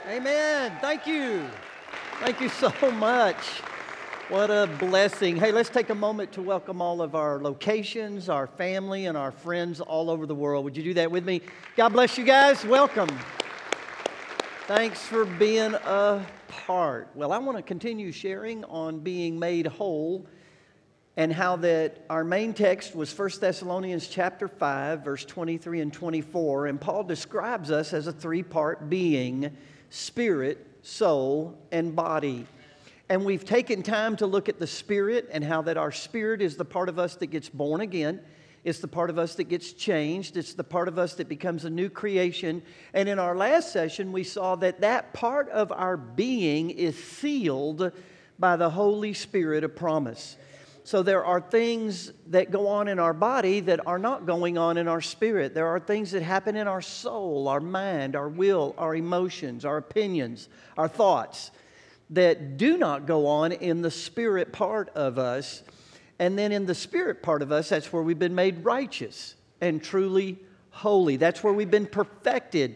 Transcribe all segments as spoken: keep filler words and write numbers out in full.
Amen. Thank you. Thank you so much. What a blessing. Hey, let's take a moment to welcome all of our locations, our family, and our friends all over the world. Would you do that with me? God bless you guys. Welcome. Thanks for being a part. Well, I want to continue sharing on being made whole and how that our main text was First Thessalonians chapter five, verse twenty-three and twenty-four. And Paul describes us as a three-part being: spirit, soul, and body. And we've taken time to look at the spirit and how that our spirit is the part of us that gets born again. It's the part of us that gets changed. It's the part of us that becomes a new creation. And in our last session, we saw that that part of our being is sealed by the Holy Spirit of promise. So there are things that go on in our body that are not going on in our spirit. There are things that happen in our soul, our mind, our will, our emotions, our opinions, our thoughts that do not go on in the spirit part of us. And then in the spirit part of us, that's where we've been made righteous and truly holy. That's where we've been perfected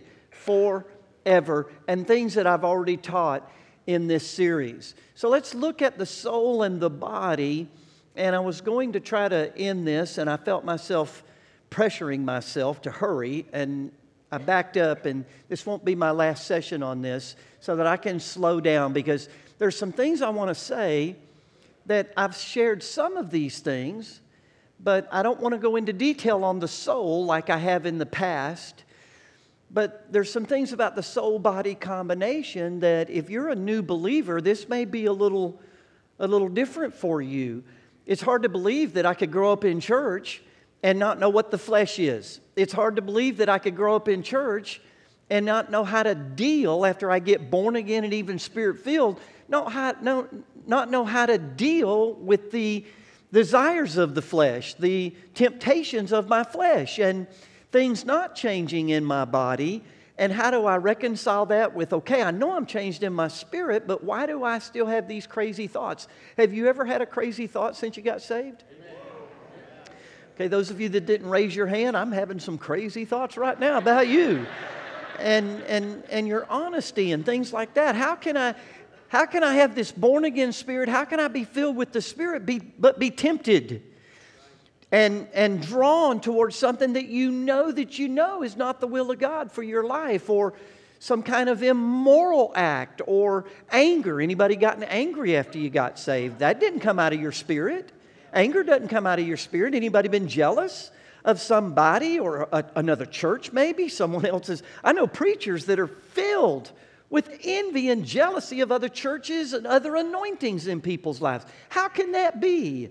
forever, and things that I've already taught in this series. So let's look at the soul and the body. And I was going to try to end this, and I felt myself pressuring myself to hurry, and I backed up, and this won't be my last session on this, so that I can slow down, because there's some things I want to say that I've shared some of these things, but I don't want to go into detail on the soul like I have in the past. But there's some things about the soul-body combination that if you're a new believer, this may be a little, a little different for you. It's hard to believe that I could grow up in church and not know what the flesh is. It's hard to believe that I could grow up in church and not know how to deal after I get born again and even spirit-filled, not, how, no, not know how to deal with the desires of the flesh, the temptations of my flesh, and things not changing in my body. And how do I reconcile that with, okay, I know I'm changed in my spirit, but why do I still have these crazy thoughts? Have you ever had a crazy thought since you got saved? Amen. Okay, those of you that didn't raise your hand, I'm having some crazy thoughts right now about you. And and and your honesty and things like that. How can I how can I have this born again spirit? How can I be filled with the Spirit be, but be tempted? And, and drawn towards something that you know that you know is not the will of God for your life, or some kind of immoral act, or anger. Anybody gotten angry after you got saved? That didn't come out of your spirit. Anger doesn't come out of your spirit. Anybody been jealous of somebody or a, another church maybe? Someone else's. I know preachers that are filled with envy and jealousy of other churches and other anointings in people's lives. How can that be?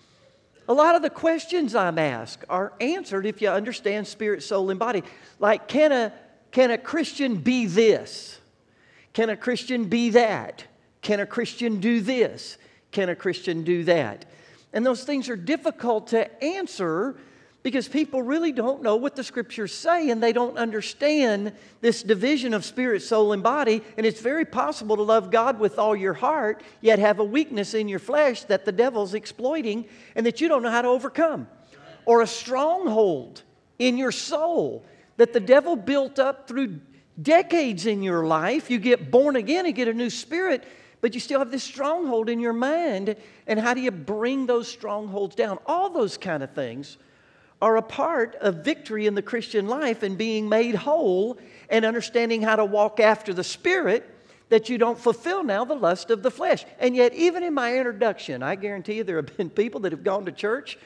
A lot of the questions I'm asked are answered if you understand spirit, soul, and body. Like, can a, can a Christian be this? Can a Christian be that? Can a Christian do this? Can a Christian do that? And those things are difficult to answer because people really don't know what the Scriptures say, and they don't understand this division of spirit, soul, and body. And it's very possible to love God with all your heart, yet have a weakness in your flesh that the devil's exploiting and that you don't know how to overcome. Or a stronghold in your soul that the devil built up through decades in your life. You get born again and get a new spirit, but you still have this stronghold in your mind. And how do you bring those strongholds down? All those kind of things are a part of victory in the Christian life and being made whole and understanding how to walk after the Spirit, that you don't fulfill now the lust of the flesh. And yet, even in my introduction, I guarantee you there have been people that have gone to church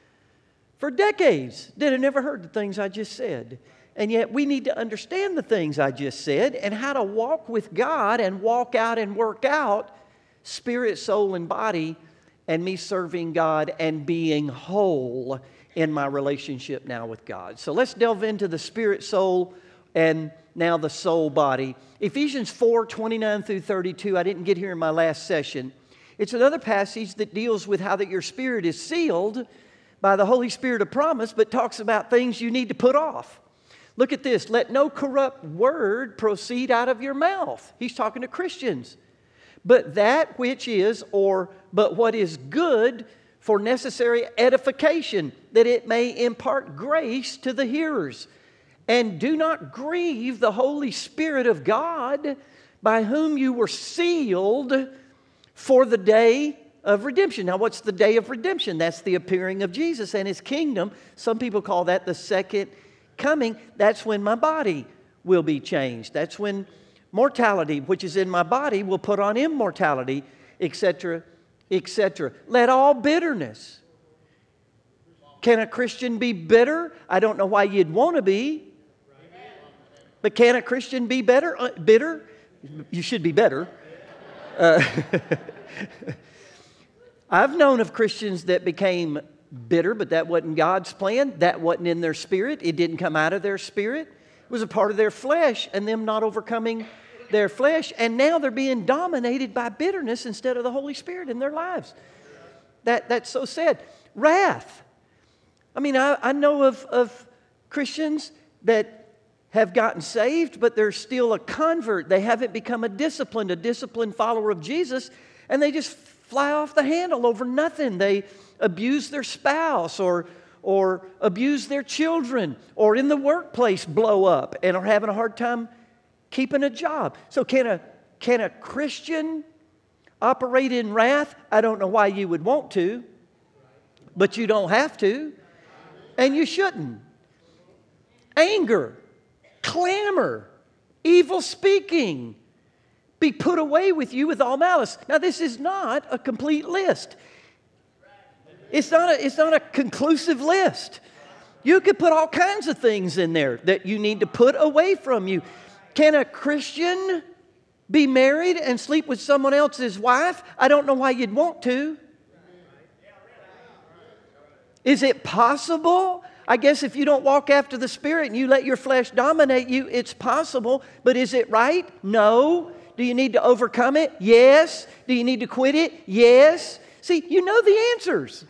for decades that have never heard the things I just said. And yet we need to understand the things I just said and how to walk with God and walk out and work out spirit, soul, and body, and me serving God and being whole in my relationship now with God. So let's delve into the spirit, soul, and now the soul body. Ephesians four, twenty-nine through thirty-two, I didn't get here in my last session. It's another passage that deals with how that your spirit is sealed by the Holy Spirit of promise, but talks about things you need to put off. Look at this. Let no corrupt word proceed out of your mouth. He's talking to Christians. But that which is, or but what is good for necessary edification, that it may impart grace to the hearers. And do not grieve the Holy Spirit of God, by whom you were sealed for the day of redemption. Now, what's the day of redemption? That's the appearing of Jesus and His kingdom. Some people call that the second coming. That's when my body will be changed. That's when mortality, which is in my body, will put on immortality, et cetera, et cetera. Let all bitterness. Can a Christian be bitter? I don't know why you'd want to be. But can a Christian be better? Uh, bitter? You should be better. Uh, I've known of Christians that became bitter, but that wasn't God's plan. That wasn't in their spirit. It didn't come out of their spirit. It was a part of their flesh and them not overcoming their flesh. And now they're being dominated by bitterness instead of the Holy Spirit in their lives. That, that's so sad. Wrath. I mean, I, I know of, of Christians that have gotten saved, but they're still a convert. They haven't become a disciplined, a disciplined follower of Jesus, and they just fly off the handle over nothing. They abuse their spouse or, or abuse their children, or in the workplace blow up and are having a hard time keeping a job. So can a, can a Christian operate in wrath? I don't know why you would want to, but you don't have to, and you shouldn't. Anger. Clamor, evil speaking, be put away with you with all malice. Now, this is not a complete list. It's not a, it's not a conclusive list. You could put all kinds of things in there that you need to put away from you. Can a Christian be married and sleep with someone else's wife? I don't know why you'd want to. Is it possible? I guess if you don't walk after the Spirit and you let your flesh dominate you, it's possible. But is it right? No. Do you need to overcome it? Yes. Do you need to quit it? Yes. See, you know the answers.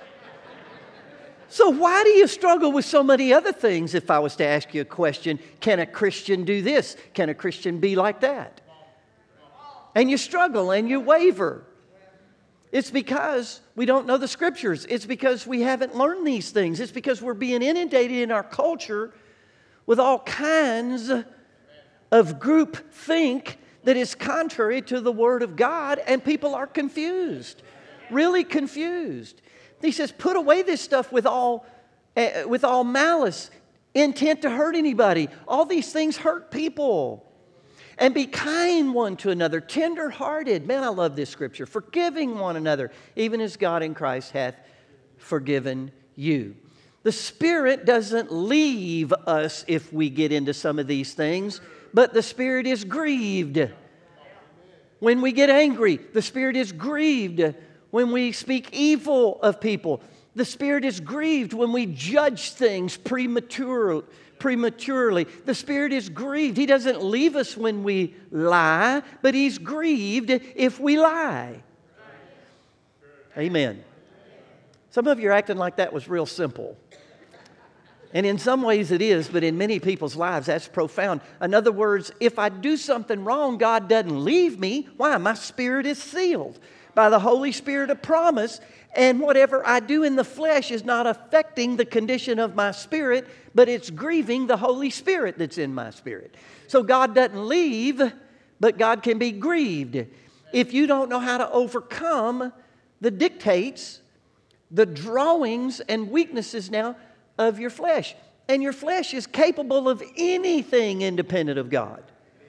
So why do you struggle with so many other things? If I was to ask you a question, can a Christian do this? Can a Christian be like that? And you struggle and you waver. It's because we don't know the Scriptures. It's because we haven't learned these things. It's because we're being inundated in our culture with all kinds of group think that is contrary to the Word of God, and people are confused, really confused. He says, put away this stuff with all, uh, with all malice, intent to hurt anybody. All these things hurt people. And be kind one to another, tender-hearted. Man, I love this scripture. Forgiving one another, even as God in Christ hath forgiven you. The Spirit doesn't leave us if we get into some of these things, but the Spirit is grieved. When we get angry, the Spirit is grieved. When we speak evil of people, the Spirit is grieved. When we judge things prematurely, prematurely. The Spirit is grieved. He doesn't leave us when we lie, but He's grieved if we lie. Amen. Some of you are acting like that was real simple. And in some ways it is, but in many people's lives that's profound. In other words, if I do something wrong, God doesn't leave me. Why? My spirit is sealed by the Holy Spirit of promise, and whatever I do in the flesh is not affecting the condition of my spirit, but it's grieving the Holy Spirit that's in my spirit. So God doesn't leave, but God can be grieved. If you don't know how to overcome the dictates, the drawings and weaknesses now of your flesh. And your flesh is capable of anything independent of God.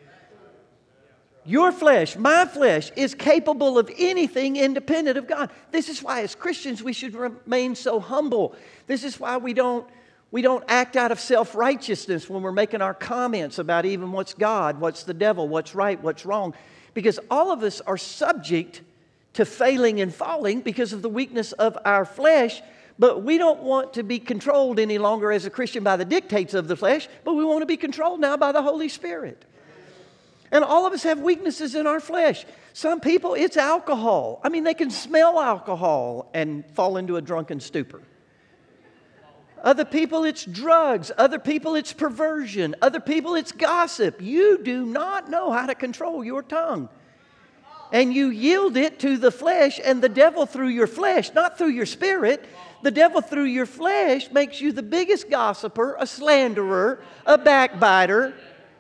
Your flesh, my flesh, is capable of anything independent of God. This is why as Christians we should remain so humble. This is why we don't, we don't act out of self-righteousness when we're making our comments about even what's God, what's the devil, what's right, what's wrong. Because all of us are subject to failing and falling because of the weakness of our flesh. But we don't want to be controlled any longer as a Christian by the dictates of the flesh, but we want to be controlled now by the Holy Spirit. And all of us have weaknesses in our flesh. Some people, it's alcohol. I mean, they can smell alcohol and fall into a drunken stupor. Other people, it's drugs. Other people, it's perversion. Other people, it's gossip. You do not know how to control your tongue. And you yield it to the flesh and the devil through your flesh, not through your spirit. The devil, through your flesh, makes you the biggest gossiper, a slanderer, a backbiter,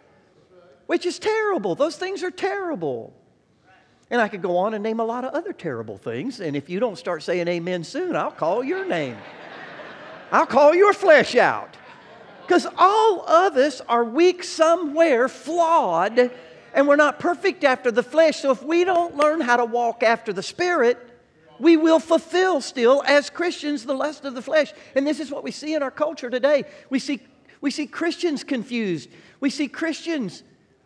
which is terrible. Those things are terrible. And I could go on and name a lot of other terrible things. And if you don't start saying amen soon, I'll call your name. I'll call your flesh out. Because all of us are weak somewhere, flawed, and we're not perfect after the flesh. So if we don't learn how to walk after the Spirit, we will fulfill still, as Christians, the lust of the flesh. And this is what we see in our culture today. We see, we see Christians confused. We see Christians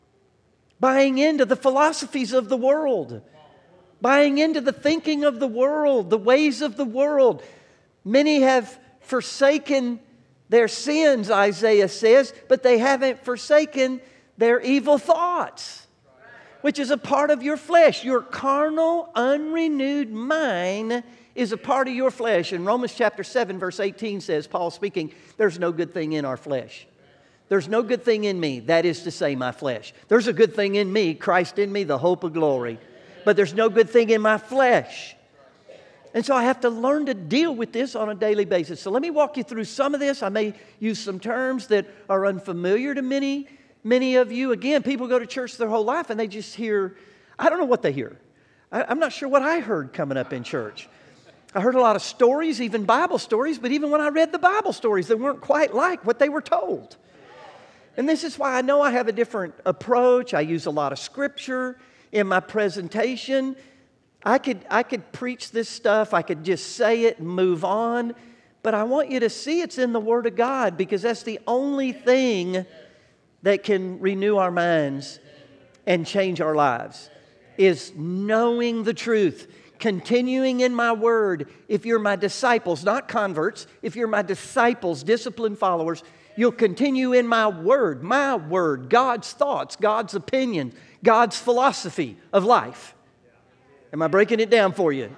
buying into the philosophies of the world, buying into the thinking of the world, the ways of the world. Many have forsaken their sins, Isaiah says, but they haven't forsaken their evil thoughts, which is a part of your flesh. Your carnal, unrenewed mind is a part of your flesh. And Romans chapter seven, verse eighteen says, Paul speaking, there's no good thing in our flesh. There's no good thing in me, that is to say, my flesh. There's a good thing in me, Christ in me, the hope of glory. But there's no good thing in my flesh. And so I have to learn to deal with this on a daily basis. So let me walk you through some of this. I may use some terms that are unfamiliar to many, many of you. Again, people go to church their whole life and they just hear, I don't know what they hear. I, I'm not sure what I heard coming up in church. I heard a lot of stories, even Bible stories, but even when I read the Bible stories, they weren't quite like what they were told. And this is why I know I have a different approach. I use a lot of scripture in my presentation. I could, I could preach this stuff. I could just say it and move on. But I want you to see it's in the Word of God, because that's the only thing that can renew our minds and change our lives, is knowing the truth, continuing in my Word. If you're my disciples, not converts, if you're my disciples, disciplined followers, you'll continue in my Word, my Word, God's thoughts, God's opinion, God's philosophy of life. Am I breaking it down for you?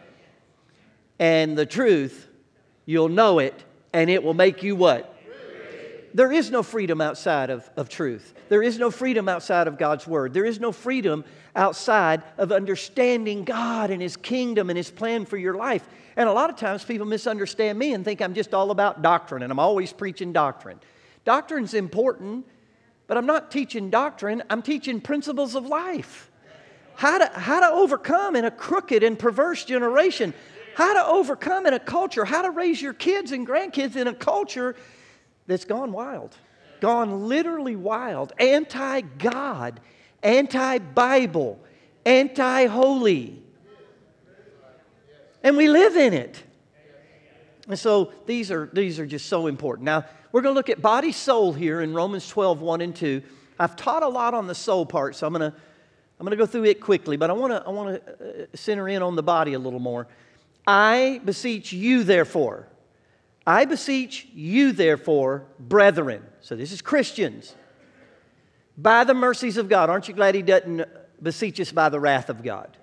And the truth, you'll know it, and it will make you what? There is no freedom outside of, of truth. There is no freedom outside of God's Word. There is no freedom outside of understanding God and His kingdom and His plan for your life. And a lot of times people misunderstand me and think I'm just all about doctrine and I'm always preaching doctrine. Doctrine's important, but I'm not teaching doctrine. I'm teaching principles of life. How to, how to overcome in a crooked and perverse generation. How to overcome in a culture. How to raise your kids and grandkids in a culture that's gone wild. Gone literally wild. Anti-God. Anti-Bible. Anti-holy. And we live in it. And so these are, these are just so important. Now, we're going to look at body, soul here in Romans twelve, one and two. I've taught a lot on the soul part, so I'm going to I'm going to go through it quickly, but I want to I want to center in on the body a little more. I beseech you, therefore. I beseech you, therefore, brethren. So this is Christians. By the mercies of God. Aren't you glad He doesn't beseech us by the wrath of God?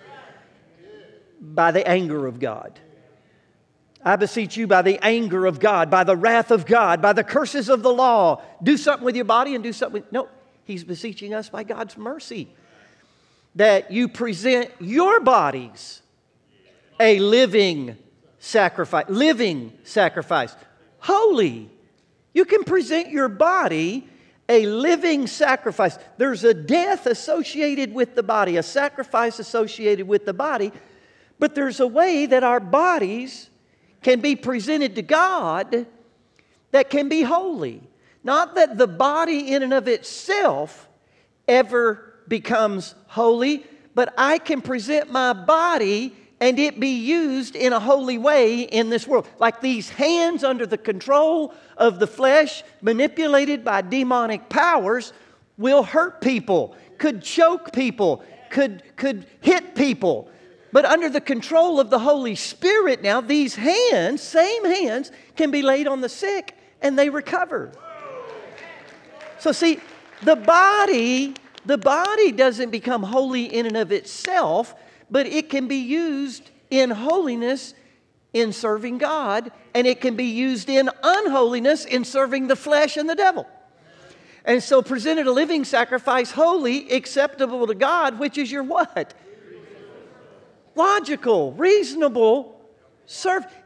By the anger of God. I beseech you by the anger of God, by the wrath of God, by the curses of the law. Do something with your body and do something with... No, He's beseeching us by God's mercy. That you present your bodies a living sacrifice. Living sacrifice. Holy. You can present your body a living sacrifice. There's a death associated with the body, a sacrifice associated with the body. But there's a way that our bodies can be presented to God that can be holy. Not that the body in and of itself ever becomes holy, but I can present my body and it be used in a holy way in this world. Like these hands under the control of the flesh, manipulated by demonic powers, will hurt people, could choke people, could, could hit people. But under the control of the Holy Spirit now, these hands, same hands, can be laid on the sick and they recover. So see, the body, the body doesn't become holy in and of itself, but it can be used in holiness in serving God, and it can be used in unholiness in serving the flesh and the devil. And so presented a living sacrifice, holy, acceptable to God, which is your what? Logical, reasonable serve.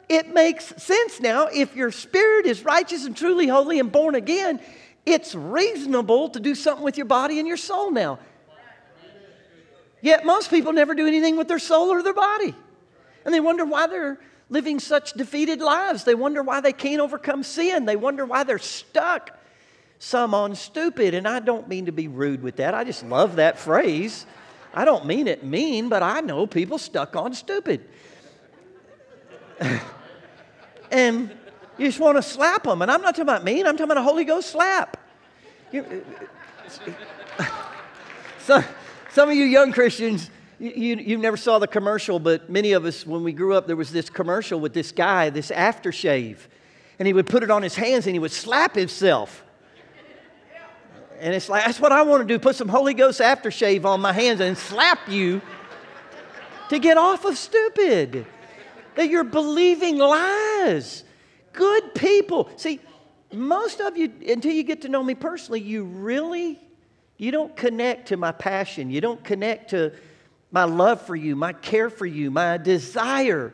it makes sense now. If your spirit is righteous and truly holy and born again, it's reasonable to do something with your body and your soul now. Yet most people never do anything with their soul or their body. And they wonder why they're living such defeated lives. They wonder why they can't overcome sin. They wonder why they're stuck, some on stupid. And I don't mean to be rude with that. I just love that phrase. I don't mean it mean, but I know people stuck on stupid. And you just want to slap them. And I'm not talking about mean. I'm talking about a Holy Ghost slap. You, so, some of you young Christians, you, you, you never saw the commercial, but many of us, when we grew up, there was this commercial with this guy, this aftershave. And he would put it on his hands and he would slap himself. And it's like, that's what I want to do, put some Holy Ghost aftershave on my hands and slap you to get off of stupid. That you're believing lies. Good people. See, most of you, until you get to know me personally, you really, you don't connect to my passion. You don't connect to my love for you, my care for you, my desire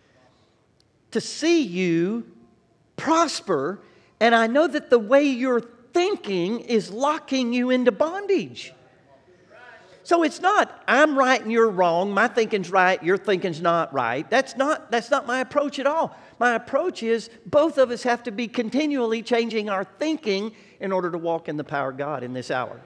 to see you prosper. And I know that the way you're thinking is locking you into bondage. So it's not, I'm right and you're wrong, my thinking's right, your thinking's not right. That's not, that's not my approach at all. My approach is both of us have to be continually changing our thinking in order to walk in the power of God in this hour.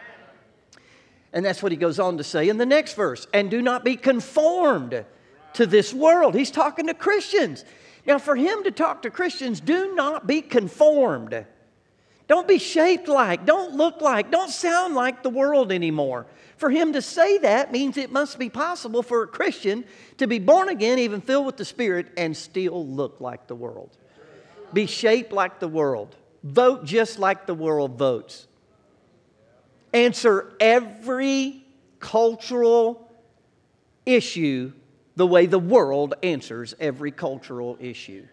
And that's what he goes on to say in the next verse. And do not be conformed to this world. He's talking to Christians. Now for him to talk to Christians, do not be conformed. Don't be shaped like, don't look like, don't sound like the world anymore. For him to say that means it must be possible for a Christian to be born again, even filled with the Spirit, and still look like the world. Be shaped like the world. Vote just like the world votes. Answer every cultural issue the way the world answers every cultural issue.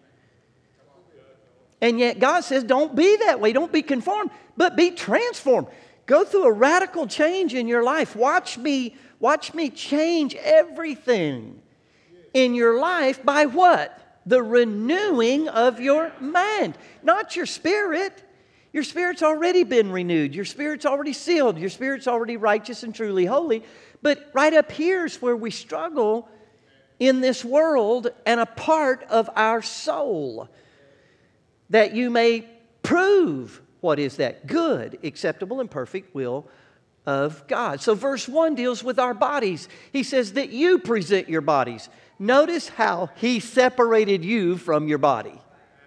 And yet God says, don't be that way. Don't be conformed, but be transformed. Go through a radical change in your life. Watch me, watch me change everything in your life by what? The renewing of your mind. Not your spirit. Your spirit's already been renewed. Your spirit's already sealed. Your spirit's already righteous and truly holy. But right up here is where we struggle in this world and a part of our soul. That you may prove what is that good, acceptable, and perfect will of God. So verse one deals with our bodies. He says that you present your bodies. Notice how he separated you from your body.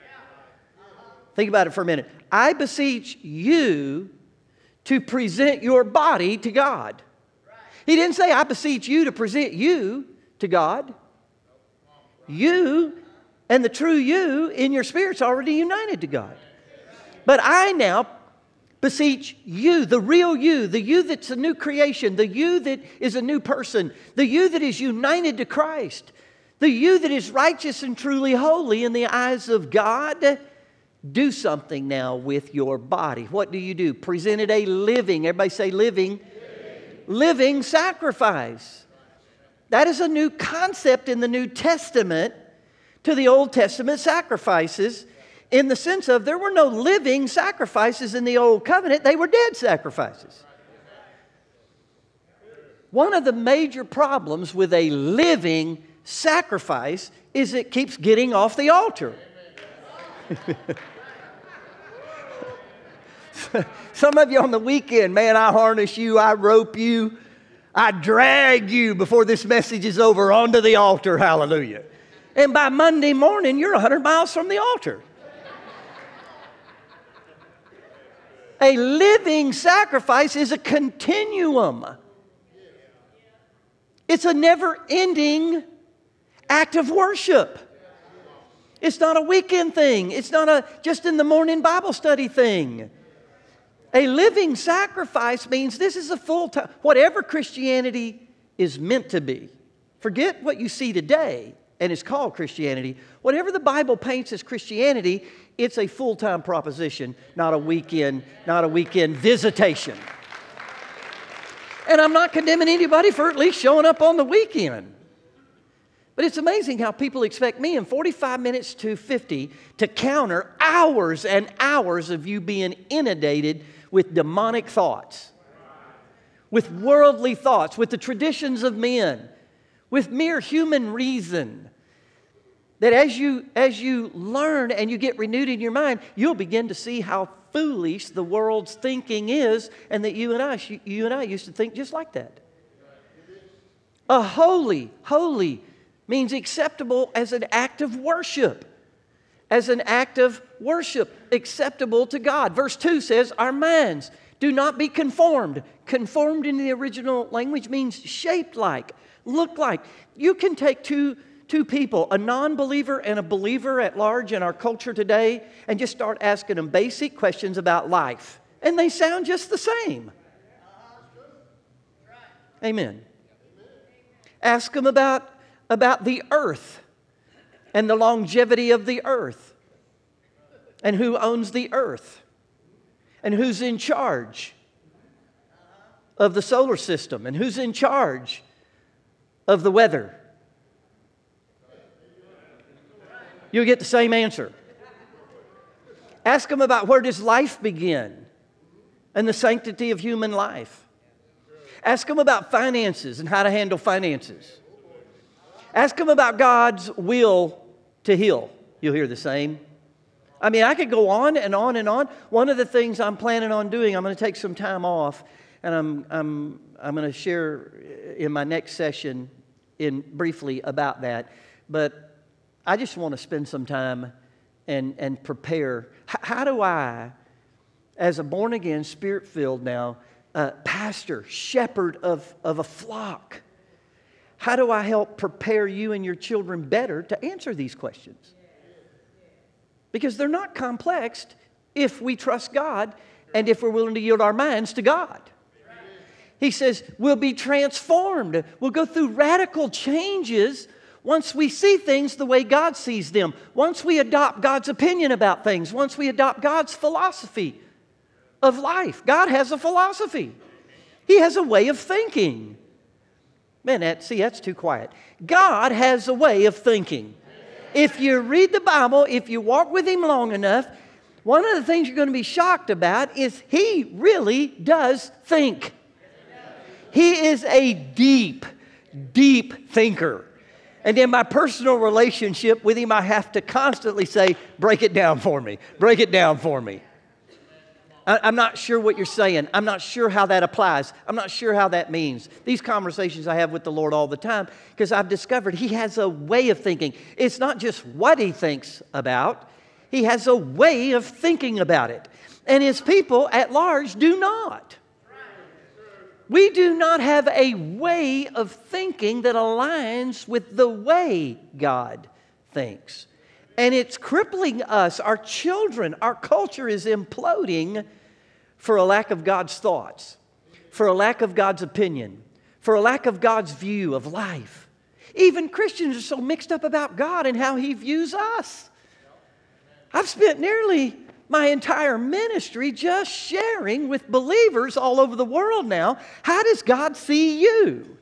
Think about it for a minute. I beseech you to present your body to God. He didn't say, I beseech you to present you to God. You and the true you in your spirit's already united to God. But I now beseech you, the real you, the you that's a new creation, the you that is a new person, the you that is united to Christ, the you that is righteous and truly holy in the eyes of God. Do something now with your body. What do you do? Present it a living, everybody say living, living, living sacrifice. That is a new concept in the New Testament to the Old Testament sacrifices, in the sense of there were no living sacrifices in the Old Covenant. They were dead sacrifices. One of the major problems with a living sacrifice is it keeps getting off the altar. Some of you on the weekend, man, I harness you, I rope you, I drag you before this message is over onto the altar. Hallelujah. And by Monday morning, you're one hundred miles from the altar. A living sacrifice is a continuum. It's a never-ending act of worship. It's not a weekend thing. It's not a just in the morning Bible study thing. A living sacrifice means this is a full-time, whatever Christianity is meant to be. Forget what you see today and it's called Christianity. Whatever the Bible paints as Christianity, it's a full-time proposition, not a weekend, not a weekend visitation. And I'm not condemning anybody for at least showing up on the weekend. But it's amazing how people expect me in forty-five minutes to fifty to counter hours and hours of you being inundated with demonic thoughts, with worldly thoughts, with the traditions of men, with mere human reason. That as you, as you learn and you get renewed in your mind, you'll begin to see how foolish the world's thinking is, and that you and I, you and I used to think just like that. A holy, holy means acceptable as an act of worship. As an act of worship, acceptable to God. Verse two says, our minds do not be conformed. Conformed in the original language means shaped like, look like. You can take two, two people, a non-believer and a believer at large in our culture today, and just start asking them basic questions about life. And they sound just the same. Amen. Ask them about about the earth and the longevity of the earth and who owns the earth and who's in charge of the solar system and who's in charge of the weather. You'll get the same answer. Ask them about where does life begin and the sanctity of human life. Ask them about finances and how to handle finances. Ask them about God's will to heal. You'll hear the same. I mean, I could go on and on and on. One of the things I'm planning on doing, I'm going to take some time off, and I'm I'm I'm going to share in my next session in briefly about that. But I just want to spend some time and and prepare. H- how do I, as a born again, spirit filled now, uh, pastor, shepherd of of a flock? How do I help prepare you and your children better to answer these questions? Because they're not complex if we trust God and if we're willing to yield our minds to God. He says we'll be transformed. We'll go through radical changes once we see things the way God sees them. Once we adopt God's opinion about things. Once we adopt God's philosophy of life. God has a philosophy. He has a way of thinking. Man, that, see, that's too quiet. God has a way of thinking. If you read the Bible, if you walk with Him long enough, one of the things you're going to be shocked about is He really does think. He is a deep, deep thinker. And in my personal relationship with Him, I have to constantly say, break it down for me. Break it down for me. I'm not sure what you're saying. I'm not sure how that applies. I'm not sure how that means. These conversations I have with the Lord all the time because I've discovered He has a way of thinking. It's not just what He thinks about. He has a way of thinking about it. And His people at large do not. We do not have a way of thinking that aligns with the way God thinks. And it's crippling us. Our children, our culture is imploding for a lack of God's thoughts, for a lack of God's opinion, for a lack of God's view of life. Even Christians are so mixed up about God and how He views us. I've spent nearly my entire ministry just sharing with believers all over the world now, how does God see you?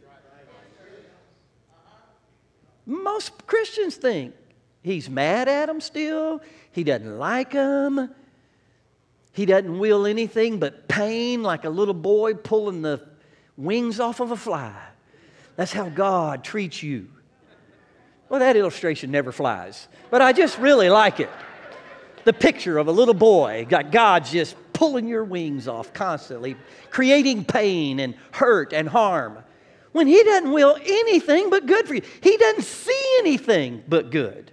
Most Christians think He's mad at them still. He doesn't like them. He doesn't will anything but pain, like a little boy pulling the wings off of a fly. That's how God treats you. Well, that illustration never flies, but I just really like it. The picture of a little boy, got God's just pulling your wings off constantly, creating pain and hurt and harm. When He doesn't will anything but good for you. He doesn't see anything but good.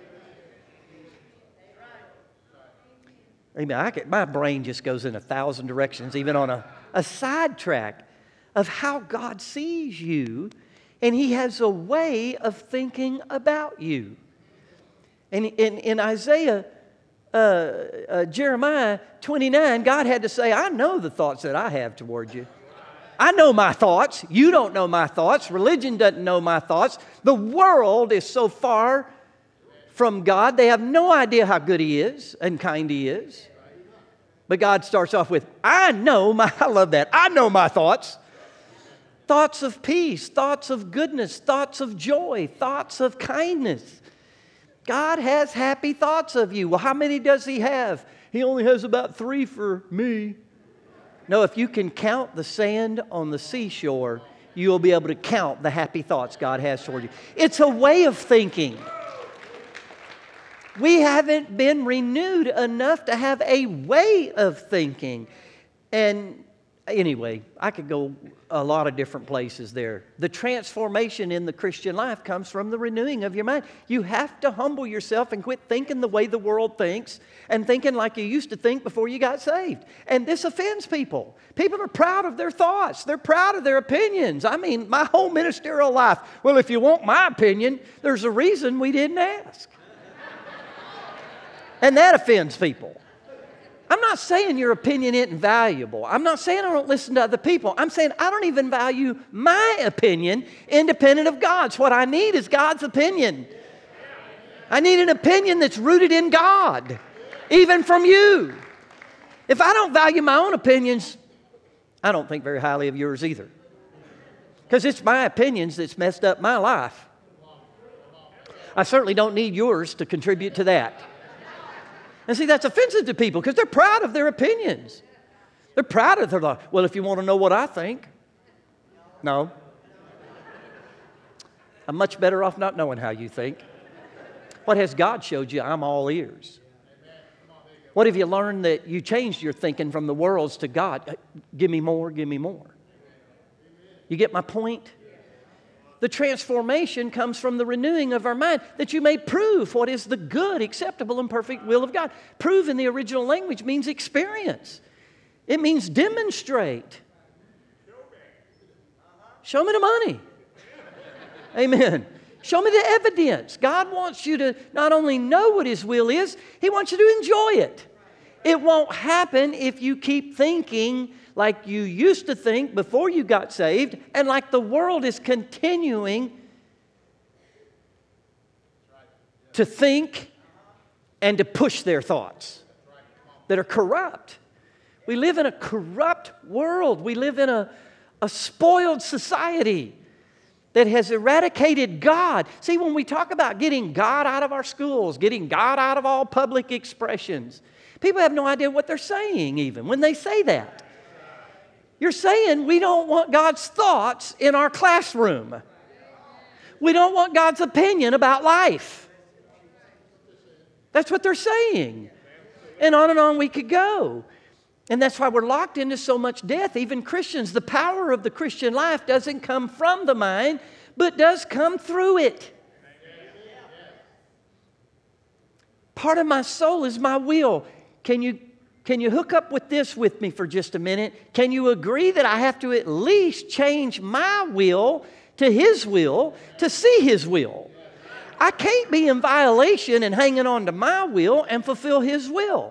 Amen. I can, my brain just goes in a thousand directions, even on a, a sidetrack of how God sees you, and He has a way of thinking about you. And in, in Isaiah, uh, uh, Jeremiah twenty-nine, God had to say, I know the thoughts that I have toward you. I know my thoughts. You don't know my thoughts. Religion doesn't know my thoughts. The world is so far from God. They have no idea how good He is and kind He is. But God starts off with, I know my, I love that. I know my thoughts. thoughts of peace, thoughts of goodness, thoughts of joy, thoughts of kindness. God has happy thoughts of you. Well, how many does He have? He only has about three for me. No, if you can count the sand on the seashore, you'll be able to count the happy thoughts God has for you. It's a way of thinking. We haven't been renewed enough to have a way of thinking. And anyway, I could go a lot of different places there. The transformation in the Christian life comes from the renewing of your mind. You have to humble yourself and quit thinking the way the world thinks and thinking like you used to think before you got saved. And this offends people. People are proud of their thoughts. They're proud of their opinions. I mean, my whole ministerial life, well, if you want my opinion, there's a reason we didn't ask. And that offends people. I'm not saying your opinion isn't valuable. I'm not saying I don't listen to other people. I'm saying I don't even value my opinion independent of God's. What I need is God's opinion. I need an opinion that's rooted in God, even from you. If I don't value my own opinions, I don't think very highly of yours either. Because it's my opinions that's messed up my life. I certainly don't need yours to contribute to that. And see, that's offensive to people because they're proud of their opinions. They're proud of their life. Well, if you want to know what I think, no. I'm much better off not knowing how you think. What has God showed you? I'm all ears. What have you learned that you changed your thinking from the world's to God? Give me more, give me more. You get my point? The transformation comes from the renewing of our mind, that you may prove what is the good, acceptable, and perfect will of God. Prove in the original language means experience. It means demonstrate. Show me the money. Amen. Show me the evidence. God wants you to not only know what His will is, He wants you to enjoy it. It won't happen if you keep thinking like you used to think before you got saved, and like the world is continuing to think and to push their thoughts that are corrupt. We live in a corrupt world. We live in a, a spoiled society that has eradicated God. See, when we talk about getting God out of our schools, getting God out of all public expressions, people have no idea what they're saying even when they say that. You're saying we don't want God's thoughts in our classroom. We don't want God's opinion about life. That's what they're saying. And on and on we could go. And that's why we're locked into so much death. Even Christians, the power of the Christian life doesn't come from the mind, but does come through it. Part of my soul is my will. Can you Can you hook up with this with me for just a minute? Can you agree that I have to at least change my will to His will to see His will? I can't be in violation and hanging on to my will and fulfill His will.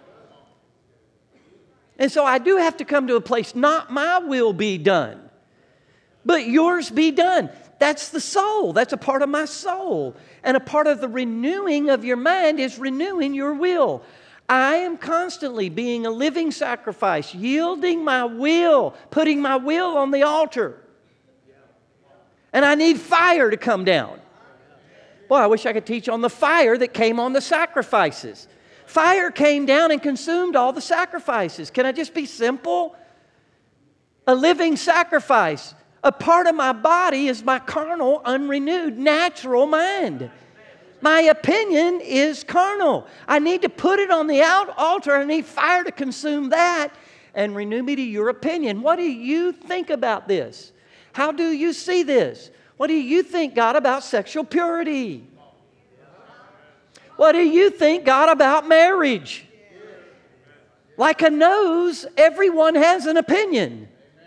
And so I do have to come to a place, not my will be done, but yours be done. That's the soul. That's a part of my soul. And a part of the renewing of your mind is renewing your will. I am constantly being a living sacrifice, yielding my will, putting my will on the altar. And I need fire to come down. Boy, I wish I could teach on the fire that came on the sacrifices. Fire came down and consumed all the sacrifices. Can I just be simple? A living sacrifice. A part of my body is my carnal, unrenewed, natural mind. My opinion is carnal. I need to put it on the altar. I need fire to consume that and renew me to your opinion. What do you think about this? How do you see this? What do you think, God, about sexual purity? What do you think, God, about marriage? Like a nose, everyone has an opinion.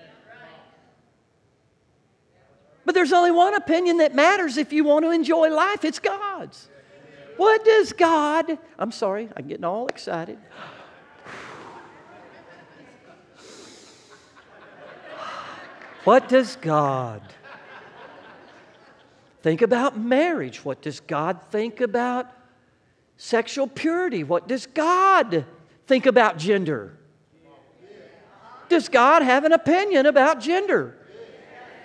But there's only one opinion that matters if you want to enjoy life. It's God's. What does God... I'm sorry, I'm getting all excited. What does God think about marriage? What does God think about sexual purity? What does God think about gender? Does God have an opinion about gender?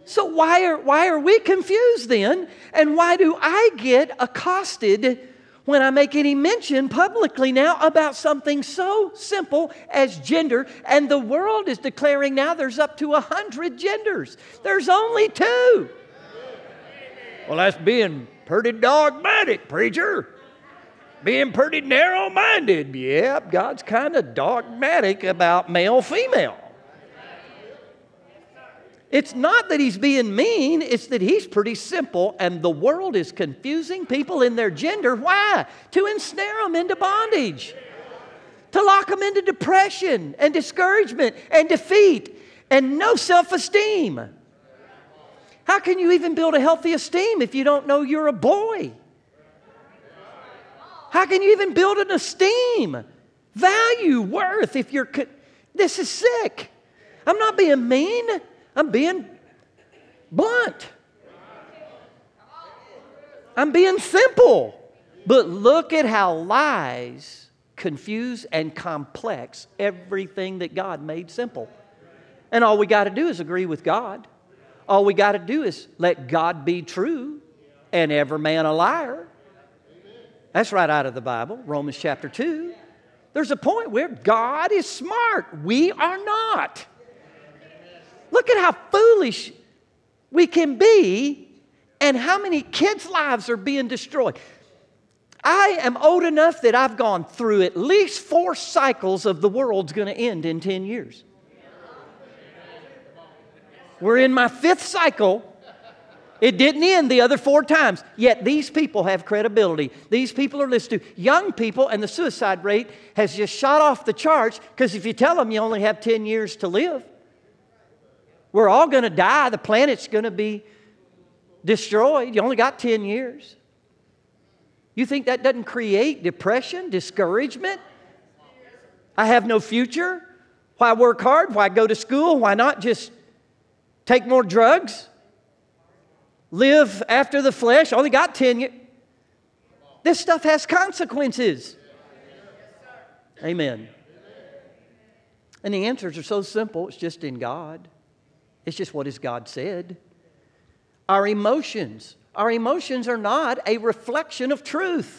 So why are, why are we confused then? And why do I get accosted when I make any mention publicly now about something so simple as gender? And the world is declaring now there's up to a hundred genders. There's only two. Well, that's being pretty dogmatic, preacher. Being pretty narrow-minded. Yep, God's kind of dogmatic about male-female. It's not that He's being mean, it's that He's pretty simple, and the world is confusing people in their gender. Why? To ensnare them into bondage. To lock them into depression and discouragement and defeat and no self-esteem. How can you even build a healthy esteem if you don't know you're a boy? How can you even build an esteem, value, worth if you're... Co- this is sick. I'm not being mean. I'm being blunt. I'm being simple. But look at how lies confuse and complex everything that God made simple. And all we got to do is agree with God. All we got to do is let God be true and every man a liar. That's right out of the Bible, Romans chapter two. There's a point where God is smart. We are not. Look at how foolish we can be and how many kids' lives are being destroyed. I am old enough that I've gone through at least four cycles of the world's going to end in ten years. We're in my fifth cycle. It didn't end the other four times. Yet these people have credibility. These people are listened to. Young people, and the suicide rate has just shot off the charts because if you tell them you only have ten years to live, we're all going to die. The planet's going to be destroyed. You only got ten years. You think that doesn't create depression, discouragement? I have no future. Why work hard? Why go to school? Why not just take more drugs? Live after the flesh? Only got ten years. This stuff has consequences. Amen. And the answers are so simple. It's just in God. It's just what has God said. Our emotions. Our emotions are not a reflection of truth.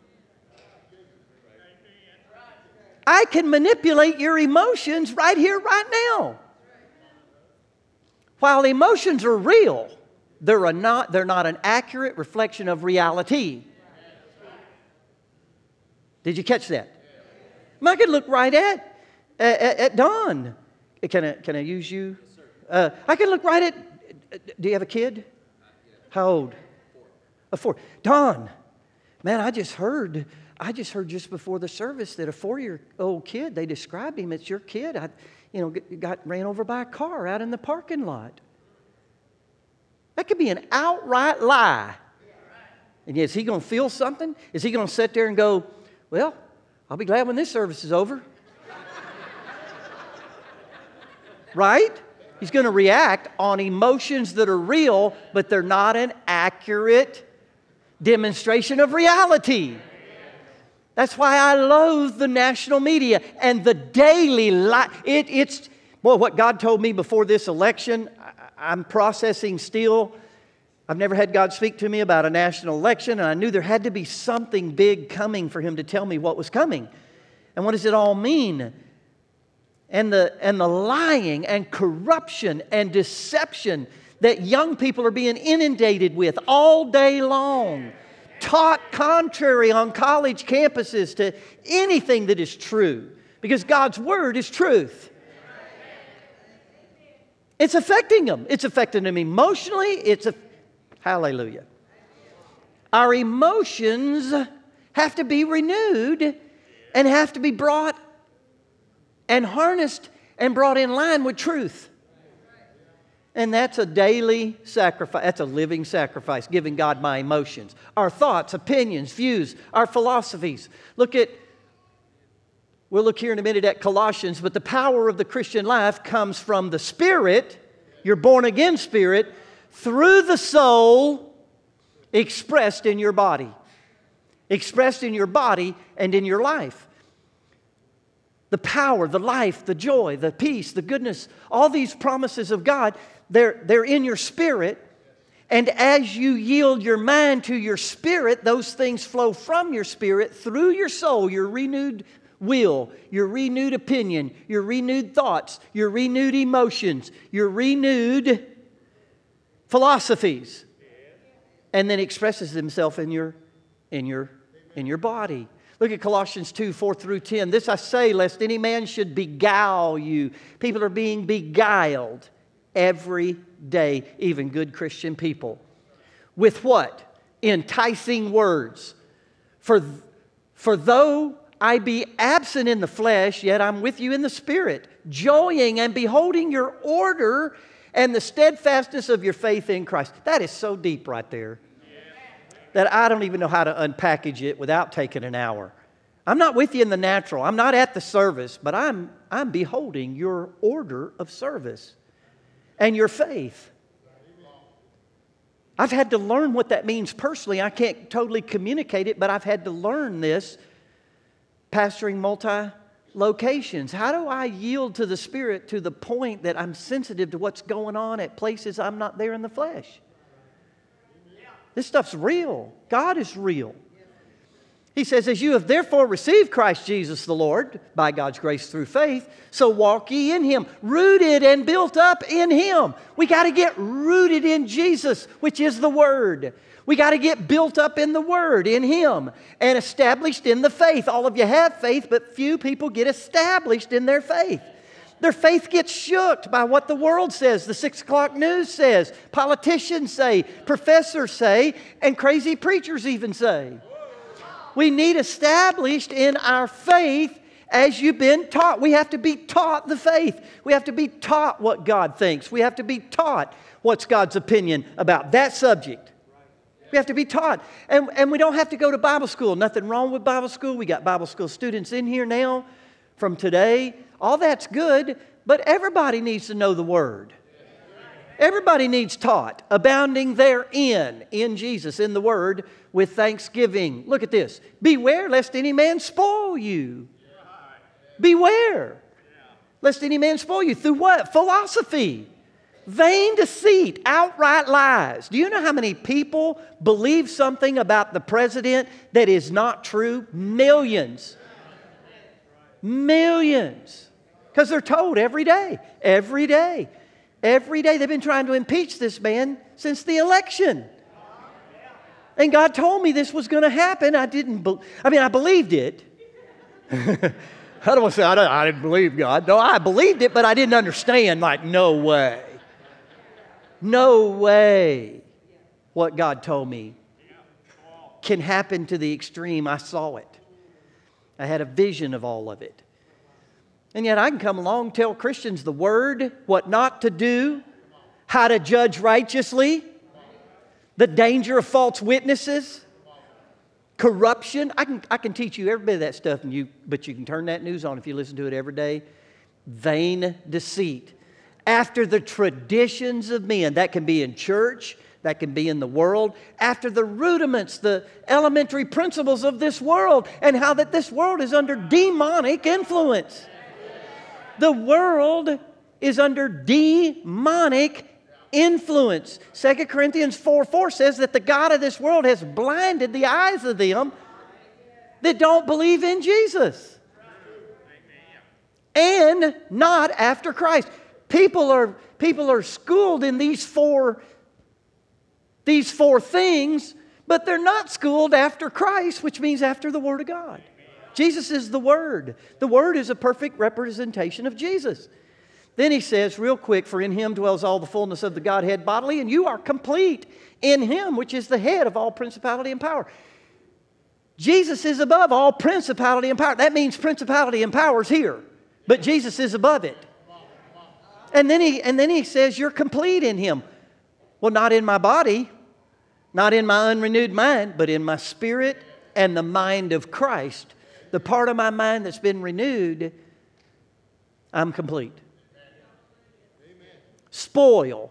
I can manipulate your emotions right here, right now. While emotions are real, they're, a not, they're not an accurate reflection of reality. Did you catch that? I could look right at, at, at Don. Can I, can I use you? Uh, I can look right at, do you have a kid? How old? A four. Don, man, I just heard, I just heard just before the service that a four-year-old kid, they described him, it's your kid, I, you know, got ran over by a car out in the parking lot. That could be an outright lie. And is he going to feel something? Is he going to sit there and go, well, I'll be glad when this service is over? Right? He's going to react on emotions that are real, but they're not an accurate demonstration of reality. That's why I loathe the national media and the daily lie. It, it's, well, what God told me before this election, I, I'm processing still. I've never had God speak to me about a national election, and I knew there had to be something big coming for Him to tell me what was coming. And what does it all mean? And the, and the lying and corruption and deception that young people are being inundated with all day long, taught contrary on college campuses to anything that is true, because God's Word is truth. It's affecting them. It's affecting them emotionally. It's a, hallelujah. Our emotions have to be renewed and have to be brought and harnessed and brought in line with truth. And that's a daily sacrifice. That's a living sacrifice, giving God my emotions, our thoughts, opinions, views, our philosophies. Look at, we'll look here in a minute at Colossians, but the power of the Christian life comes from the Spirit, your born again spirit, through the soul, expressed in your body. Expressed in your body and in your life. the power, the life, the joy, the peace, the goodness, all these promises of God, they're, they're in your spirit. And as you yield your mind to your spirit, those things flow from your spirit through your soul, your renewed will, your renewed opinion, your renewed thoughts, your renewed emotions, your renewed philosophies. And then expresses themselves in your, in your, in your body. Look at Colossians two, four through ten. This I say, lest any man should beguile you. People are being beguiled every day, even good Christian people. With what? Enticing words. For, for though I be absent in the flesh, yet I'm with you in the spirit, joying and beholding your order and the steadfastness of your faith in Christ. That is so deep right there that I don't even know how to unpackage it without taking an hour. I'm not with you in the natural. I'm not at the service, but I'm, I'm beholding your order of service and your faith. I've had to learn what that means personally. I can't totally communicate it, but I've had to learn this pastoring multi-locations. How do I yield to the Spirit to the point that I'm sensitive to what's going on at places I'm not there in the flesh? This stuff's real. God is real. He says, as you have therefore received Christ Jesus the Lord, by God's grace through faith, so walk ye in Him, rooted and built up in Him. We got to get rooted in Jesus, which is the Word. We got to get built up in the Word, in Him, and established in the faith. All of you have faith, but few people get established in their faith. Their faith gets shook by what the world says, the six o'clock news says, politicians say, professors say, and crazy preachers even say. We need established in our faith as you've been taught. We have to be taught the faith. We have to be taught what God thinks. We have to be taught what's God's opinion about that subject. We have to be taught. And, and we don't have to go to Bible school. Nothing wrong with Bible school. We got Bible school students in here now from today. All that's good, but everybody needs to know the Word. Everybody needs taught, abounding therein, in Jesus, in the Word, with thanksgiving. Look at this. Beware lest any man spoil you. Beware lest any man spoil you. Through what? Philosophy. Vain deceit, outright lies. Do you know how many people believe something about the president that is not true? Millions. Millions. Because they're told every day. Every day. Every day they've been trying to impeach this man since the election. And God told me this was going to happen. I didn't, be- I mean, I believed it. I don't want to say I, don't, I didn't believe God. No, I believed it, but I didn't understand. Like, no way. No way what God told me can happen to the extreme. I saw it. I had a vision of all of it. And yet I can come along, tell Christians the Word, what not to do, how to judge righteously, the danger of false witnesses, corruption. I can, I can teach you every bit of that stuff, and you, but you can turn that news on if you listen to it every day. Vain deceit. After the traditions of men. That can be in church. That can be in the world. After the rudiments, the elementary principles of this world, and how that this world is under demonic influence. The world is under demonic influence. Second Corinthians four four says that the God of this world has blinded the eyes of them that don't believe in Jesus. And not after Christ. People are, people are schooled in these four, these four things, but they're not schooled after Christ, which means after the Word of God. Jesus is the Word. The Word is a perfect representation of Jesus. Then he says, real quick, for in Him dwells all the fullness of the Godhead bodily, and you are complete in Him, which is the head of all principality and power. Jesus is above all principality and power. That means principality and power is here, but Jesus is above it. And then he, and then he says, you're complete in Him. Well, not in my body, not in my unrenewed mind, but in my spirit and the mind of Christ. The part of my mind that's been renewed, I'm complete. Spoil.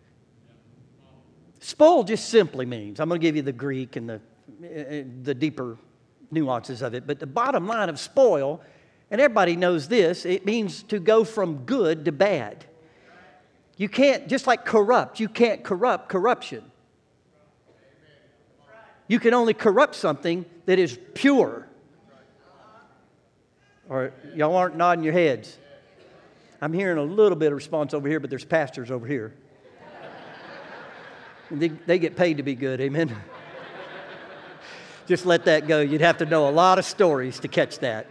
Spoil just simply means, I'm going to give you the Greek and the, the deeper nuances of it, but the bottom line of spoil And everybody knows this. It means to go from good to bad. You can't, just like corrupt, you can't corrupt corruption. You can only corrupt something that is pure. Or y'all aren't nodding your heads. I'm hearing a little bit of response over here, but there's pastors over here. They, they get paid to be good, amen? Just let that go. You'd have to know a lot of stories to catch that.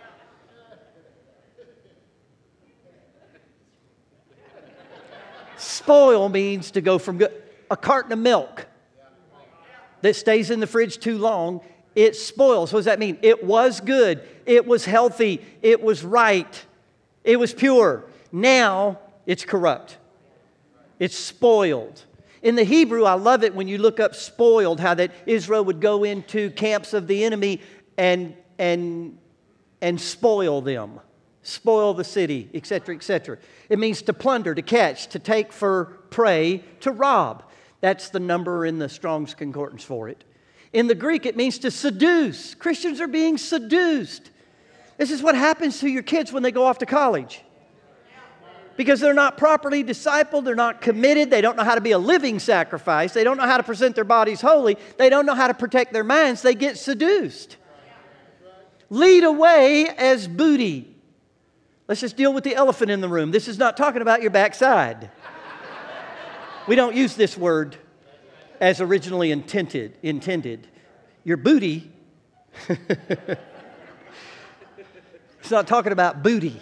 Spoil means to go from good. A carton of milk that stays in the fridge too long, it spoils. What does that mean? It was good. It was healthy. It was right. It was pure. Now it's corrupt. It's spoiled. In the Hebrew, I love it when you look up spoiled, how that Israel would go into camps of the enemy and, and, and spoil them. Spoil the city, et cetera, et cetera. It means to plunder, to catch, to take for prey, to rob. That's the number in the Strong's Concordance for it. In the Greek, it means to seduce. Christians are being seduced. This is what happens to your kids when they go off to college. Because they're not properly discipled, they're not committed, they don't know how to be a living sacrifice, they don't know how to present their bodies holy, they don't know how to protect their minds, they get seduced. Lead away as booty. Let's just deal with the elephant in the room. This is not talking about your backside. We don't use this word as originally intended. intended. Your booty, it's not talking about booty.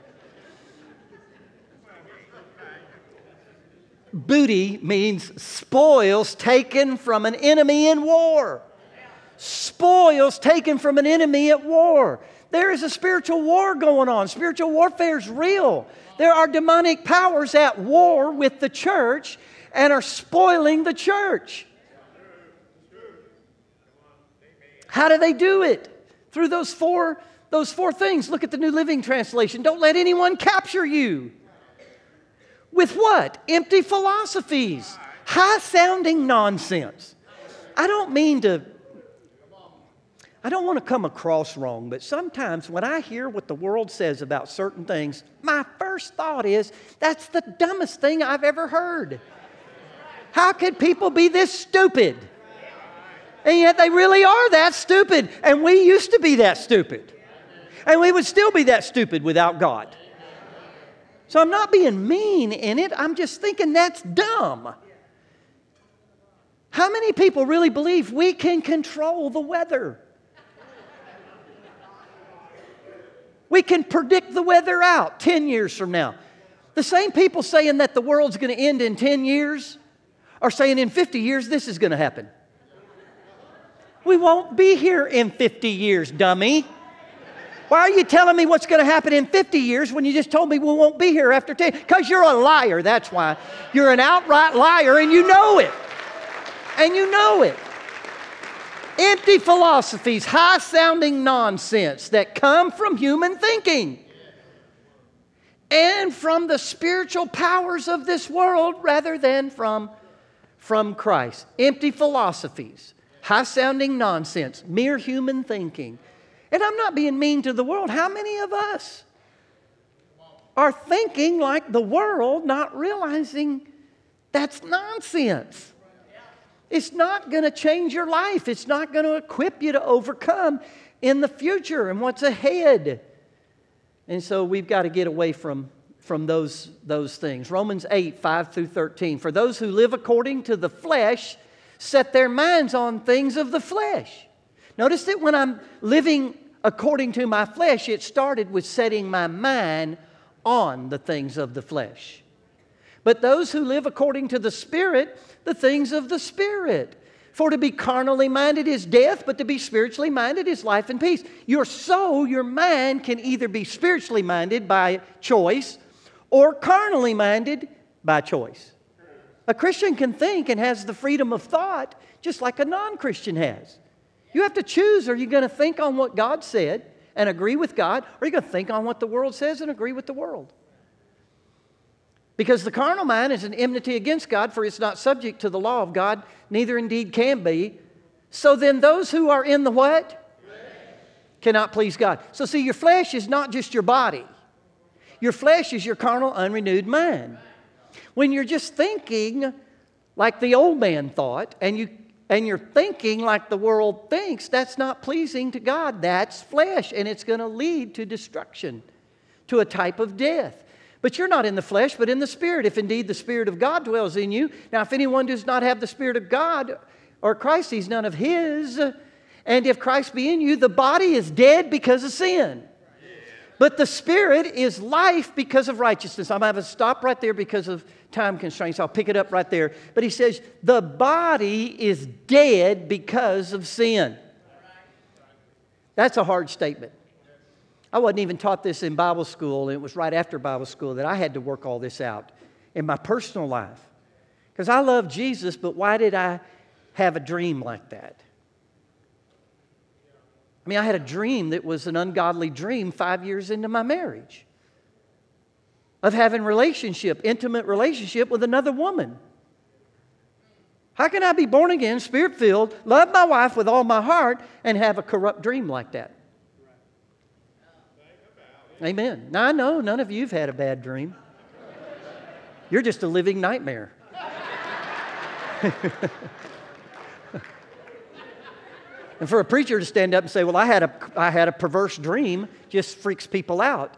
Booty means spoils taken from an enemy in war. Spoils taken from an enemy at war. There is a spiritual war going on. Spiritual warfare is real. There are demonic powers at war with the church and are spoiling the church. How do they do it? Through those four, those four things. Look at the New Living Translation. Don't let anyone capture you. With what? Empty philosophies. High-sounding nonsense. I don't mean to... I don't want to come across wrong, but sometimes when I hear what the world says about certain things, my first thought is, that's the dumbest thing I've ever heard. How could people be this stupid? And yet they really are that stupid. And we used to be that stupid. And we would still be that stupid without God. So I'm not being mean in it. I'm just thinking that's dumb. How many people really believe we can control the weather? We can predict the weather out ten years from now. The same people saying that the world's going to end in ten years are saying in fifty years this is going to happen. We won't be here in fifty years, dummy. Why are you telling me what's going to happen in fifty years when you just told me we won't be here after ten? Because you're a liar, that's why. You're an outright liar and you know it. And you know it. Empty philosophies, high-sounding nonsense that come from human thinking and from the spiritual powers of this world rather than from, from Christ. Empty philosophies, high-sounding nonsense, mere human thinking. And I'm not being mean to the world. How many of us are thinking like the world, not realizing that's nonsense? It's not going to change your life. It's not going to equip you to overcome in the future and what's ahead. And so we've got to get away from, from those, those things. Romans eight, five through thirteen. For those who live according to the flesh set their minds on things of the flesh. Notice that when I'm living according to my flesh, it started with setting my mind on the things of the flesh. But those who live according to the Spirit, the things of the Spirit. For to be carnally minded is death, but to be spiritually minded is life and peace. Your soul, your mind can either be spiritually minded by choice or carnally minded by choice. A Christian can think and has the freedom of thought just like a non-Christian has. You have to choose, are you going to think on what God said and agree with God, or are you going to think on what the world says and agree with the world? Because the carnal mind is an enmity against God, for it's not subject to the law of God, neither indeed can be. So then those who are in the what? cannot please God. So see, your flesh is not just your body. Your flesh is your carnal, unrenewed mind. When you're just thinking like the old man thought, and, you, and you're thinking like the world thinks, that's not pleasing to God. That's flesh, and it's going to lead to destruction, to a type of death. But you're not in the flesh, but in the Spirit, if indeed the Spirit of God dwells in you. Now, if anyone does not have the Spirit of God or Christ, he's none of His. And if Christ be in you, the body is dead because of sin. But the Spirit is life because of righteousness. I'm going to have to stop right there because of time constraints. I'll pick it up right there. But he says, the body is dead because of sin. That's a hard statement. I wasn't even taught this in Bible school, and it was right after Bible school that I had to work all this out in my personal life. Because I love Jesus, but why did I have a dream like that? I mean, I had a dream that was an ungodly dream five years into my marriage of having relationship, intimate relationship with another woman. How can I be born again, Spirit-filled, love my wife with all my heart, and have a corrupt dream like that? Amen. Now, I know none of you have had a bad dream. You're just a living nightmare. And for a preacher to stand up and say, well, I had a, I had a perverse dream, just freaks people out.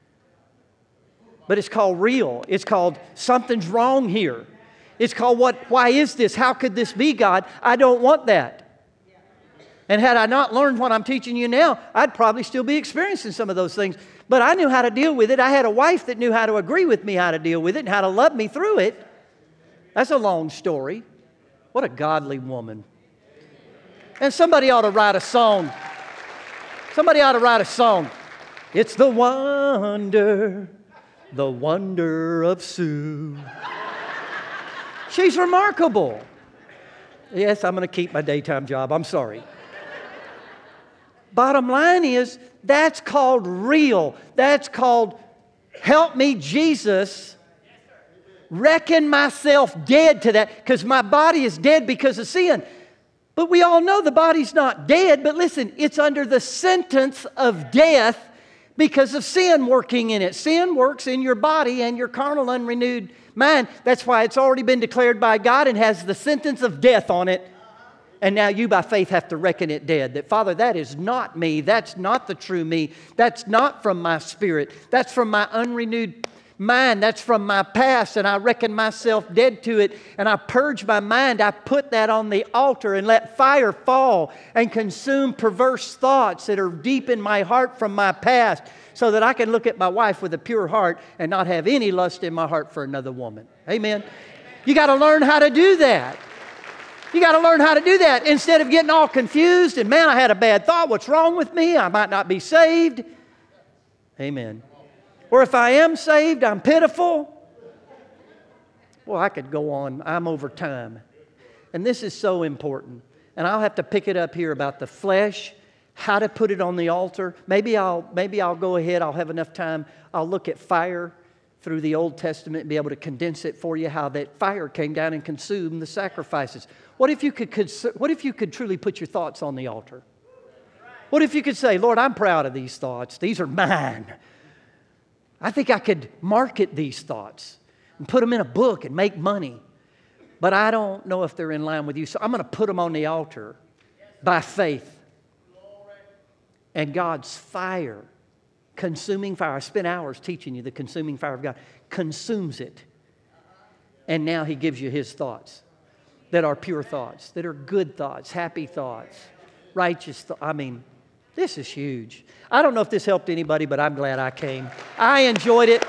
But it's called real. It's called something's wrong here. It's called what? Why is this? How could this be, God? I don't want that. And had I not learned what I'm teaching you now, I'd probably still be experiencing some of those things. But I knew how to deal with it. I had a wife that knew how to agree with me how to deal with it and how to love me through it. That's a long story. What a godly woman. And somebody ought to write a song. Somebody ought to write a song. It's the wonder, the wonder of Sue. She's remarkable. Yes, I'm going to keep my daytime job. I'm sorry. Bottom line is, that's called real. That's called help me, Jesus. Reckon myself dead to that, because my body is dead because of sin. But we all know the body's not dead. But listen, it's under the sentence of death because of sin working in it. Sin works in your body and your carnal, unrenewed mind. That's why it's already been declared by God and has the sentence of death on it. And now you by faith have to reckon it dead. That, Father, that is not me. That's not the true me. That's not from my spirit. That's from my unrenewed mind. That's from my past. And I reckon myself dead to it. And I purge my mind. I put that on the altar and let fire fall and consume perverse thoughts that are deep in my heart from my past, so that I can look at my wife with a pure heart and not have any lust in my heart for another woman. Amen. You got to learn how to do that. You got to learn how to do that instead of getting all confused and, man, I had a bad thought. What's wrong with me? I might not be saved. Amen. Or if I am saved, I'm pitiful. Well, I could go on. I'm over time. And this is so important. And I'll have to pick it up here about the flesh, how to put it on the altar. Maybe I'll, maybe I'll go ahead. I'll have enough time. I'll look at fire through the Old Testament and be able to condense it for you, how that fire came down and consumed the sacrifices. What if you could, what if you could truly put your thoughts on the altar? What if you could say, Lord, I'm proud of these thoughts. These are mine. I think I could market these thoughts and put them in a book and make money. But I don't know if they're in line with you. So I'm going to put them on the altar by faith. And God's fire, consuming fire. I spent hours teaching you the consuming fire of God. Consumes it. And now He gives you His thoughts that are pure thoughts, that are good thoughts, happy thoughts, righteous thoughts. I mean, this is huge. I don't know if this helped anybody, but I'm glad I came. I enjoyed it.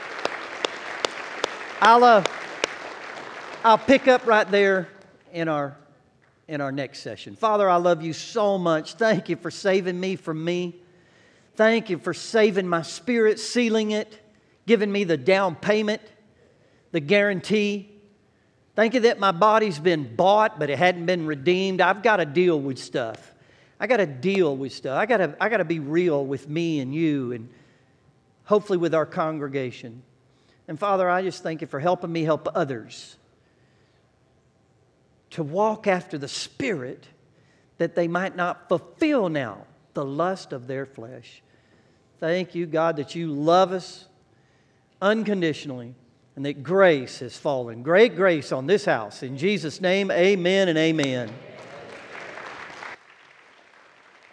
I'll, uh, I'll pick up right there in our, in our next session. Father, I love you so much. Thank you for saving me from me. Thank you for saving my spirit, sealing it, giving me the down payment, the guarantee. Thank you that my body's been bought, but it hadn't been redeemed. I've got to deal with stuff. I got to deal with stuff. I got to, I got to be real with me and you, and hopefully with our congregation. And Father, I just thank you for helping me help others to walk after the Spirit, that they might not fulfill now the lust of their flesh. Thank you, God, that you love us unconditionally and that grace has fallen. Great grace on this house. In Jesus' name, amen and amen.